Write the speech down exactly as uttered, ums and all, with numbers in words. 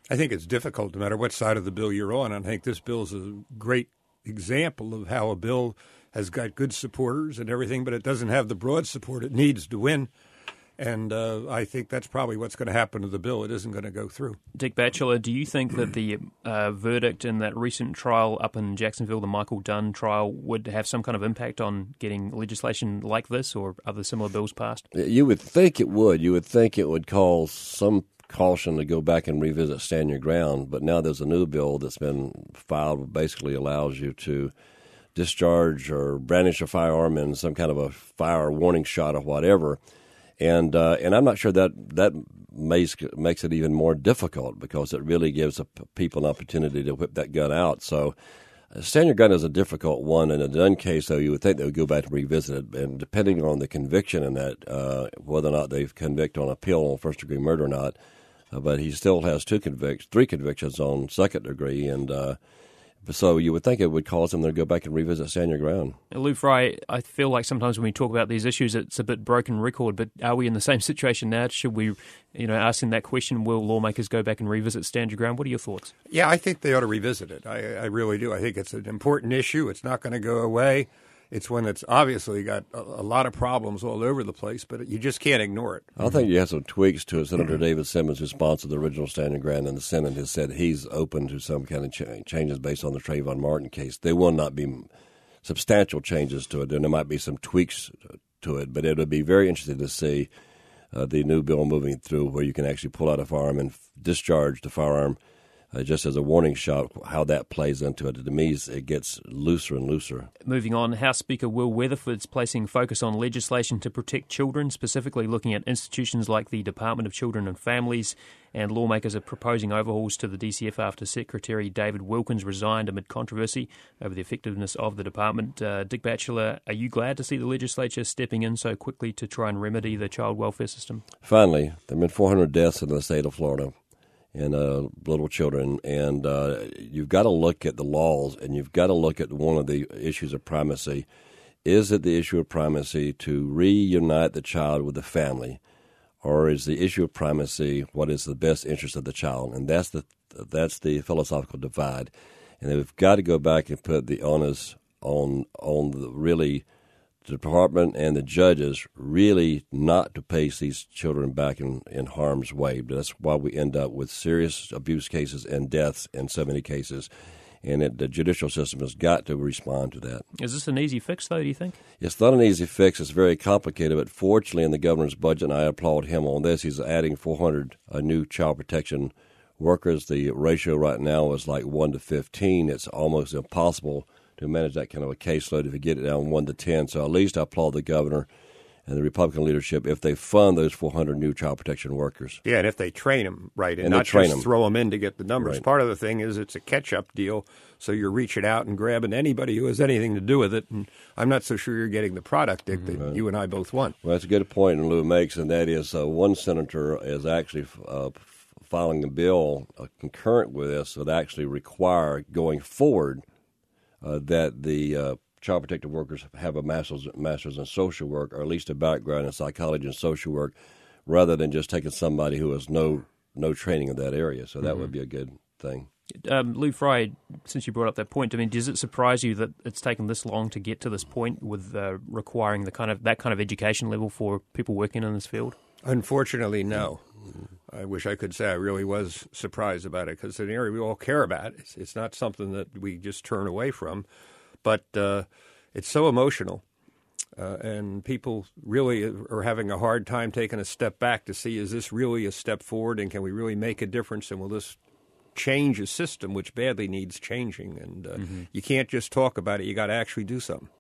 I think it's difficult no matter what side of the bill you're on. I think this bill is a great example of how a bill has got good supporters and everything, but it doesn't have the broad support it needs to win. And uh, I think that's probably what's going to happen to the bill. It isn't going to go through. Dick Batchelor, do you think that the uh, verdict in that recent trial up in Jacksonville, the Michael Dunn trial, would have some kind of impact on getting legislation like this or other similar bills passed? You would think it would. You would think it would cause some caution to go back and revisit Stand Your Ground, but now there's a new bill that's been filed that basically allows you to discharge or brandish a firearm in some kind of a fire warning shot or whatever. And uh, and I'm not sure that that makes, makes it even more difficult because it really gives a, people an opportunity to whip that gun out. So uh, Stand Your Gun is a difficult one. In a Dunn case, though, you would think they would go back and revisit it. And depending on the conviction in that, uh, whether or not they convict on appeal on first-degree murder or not, uh, but he still has two convic- three convictions on second degree. And uh, so you would think it would cause them to go back and revisit Stand Your Ground. Lou Fry, I feel like sometimes when we talk about these issues, it's a bit broken record, but are we in the same situation now? Should we, you know, asking that question, will lawmakers go back and revisit Stand Your Ground? What are your thoughts? Yeah, I think they ought to revisit it. I, I really do. I think it's an important issue. It's not going to go away. It's one that's obviously got a, a lot of problems all over the place, but you just can't ignore it. I think you have some tweaks to it. Senator David Simmons' response to the original Stand Your Ground in the Senate has said he's open to some kind of ch- changes based on the Trayvon Martin case. There will not be substantial changes to it. There might be some tweaks to it, but it would be very interesting to see uh, the new bill moving through where you can actually pull out a firearm and f- discharge the firearm Uh, just as a warning shot, how that plays into it. To me, it gets looser and looser. Moving on, House Speaker Will Weatherford's placing focus on legislation to protect children, specifically looking at institutions like the Department of Children and Families, and lawmakers are proposing overhauls to the D C F after Secretary David Wilkins resigned amid controversy over the effectiveness of the department. Uh, Dick Batchelor, are you glad to see the legislature stepping in so quickly to try and remedy the child welfare system? Finally, there have been four hundred deaths in the state of Florida. And uh, little children, and uh, you've got to look at the laws, and you've got to look at one of the issues of primacy. Is it the issue of primacy to reunite the child with the family, or is the issue of primacy what is the best interest of the child? And that's the that's the philosophical divide. And we've got to go back and put the onus on on the really the department and the judges really not to place these children back in, in harm's way. But that's why we end up with serious abuse cases and deaths in so many cases. And it, the judicial system has got to respond to that. Is this an easy fix, though, do you think? It's not an easy fix. It's very complicated. But fortunately, in the governor's budget, and I applaud him on this, he's adding four hundred uh, new child protection workers. The ratio right now is like one to fifteen. It's almost impossible to manage that kind of a caseload if you get it down one to ten. So at least I applaud the governor and the Republican leadership if they fund those four hundred new child protection workers. Yeah, and if they train them right and, and not train just them. throw them in to get the numbers. Right. Part of the thing is it's a catch-up deal, so you're reaching out and grabbing anybody who has anything to do with it, and I'm not so sure you're getting the product, Dick, that right. you and I both want. Well, that's a good point Lou makes, and that is uh, one senator is actually uh, filing a bill uh, concurrent with this that actually require going forward Uh, that the uh, child protective workers have a master's, master's in social work, or at least a background in psychology and social work, rather than just taking somebody who has no no training in that area. So that mm-hmm. would be a good thing. Um, Lou Fry, since you brought up that point, I mean, does it surprise you that it's taken this long to get to this point with uh, requiring the kind of that kind of education level for people working in this field? Unfortunately, no. I wish I could say I really was surprised about it because it's an area we all care about. It's, it's not something that we just turn away from, but uh, it's so emotional, uh, and people really are having a hard time taking a step back to see, is this really a step forward, and can we really make a difference, and will this change a system which badly needs changing? And uh, mm-hmm. you can't just talk about it. You got to actually do something.